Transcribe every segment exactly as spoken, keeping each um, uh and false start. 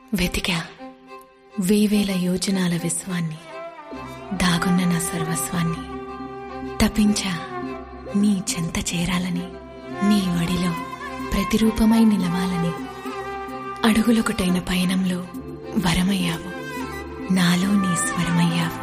వెతికా వేవేల యోజనాల విశ్వాన్ని, దాగున్న నా సర్వస్వాన్ని. తపించా నీ చెంత చేరాలని, నీ వడిలో ప్రతిరూపమై నిలవాలని. అడుగులొకటైన పయనంలో వరమయ్యావు, నాలో నీ స్వరమయ్యావు.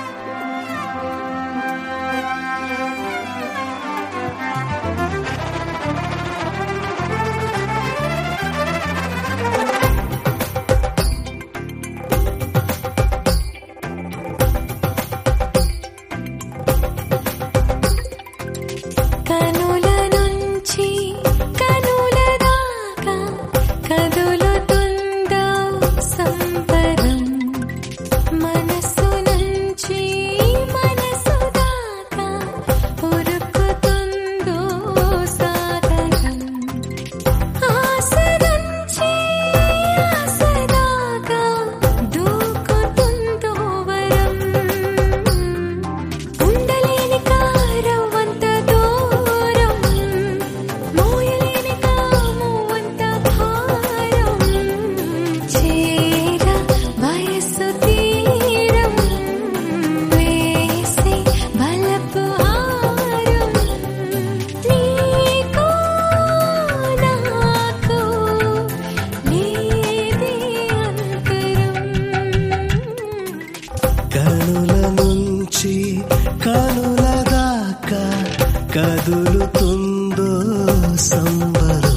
కదులుతుందో సంబరం.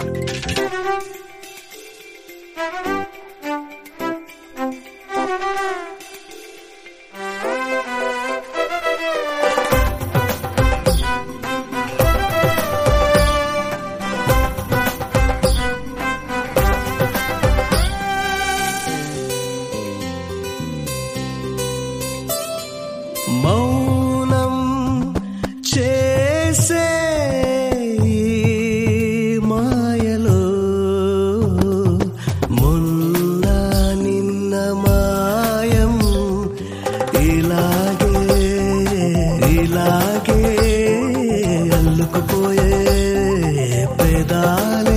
మౌనం చేసే మాయలో మొన్న నిన్న మాయం, ఇలాగే ఇలాగే అల్లుకుపోయే పెదాలే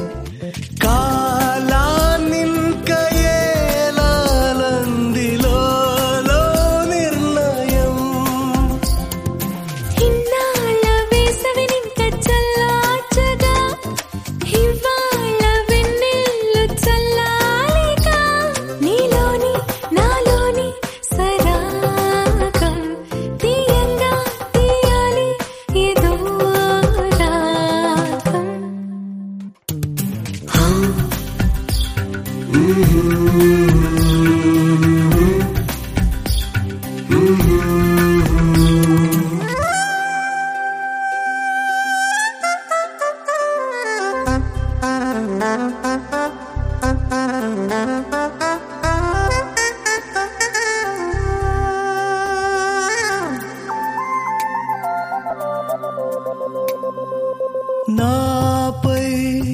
నాపై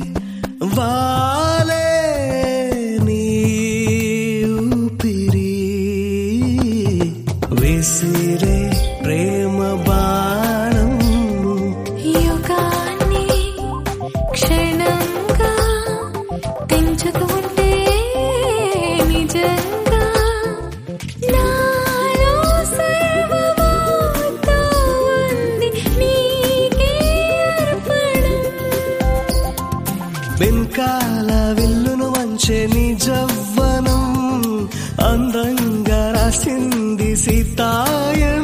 వాలే నీ ఊపిరి, విసిరే ప్రేమ బాణం, యుగాన్ని క్షణంగా తెంచుతూ ఉంటే నిజంగా నాలో సర్వమూతో ఉంది నీకే అర్పణం. వెనకాల విల్లును వంచే నీ జవ్వనం, అందంగా రాసింది సీతాయనం.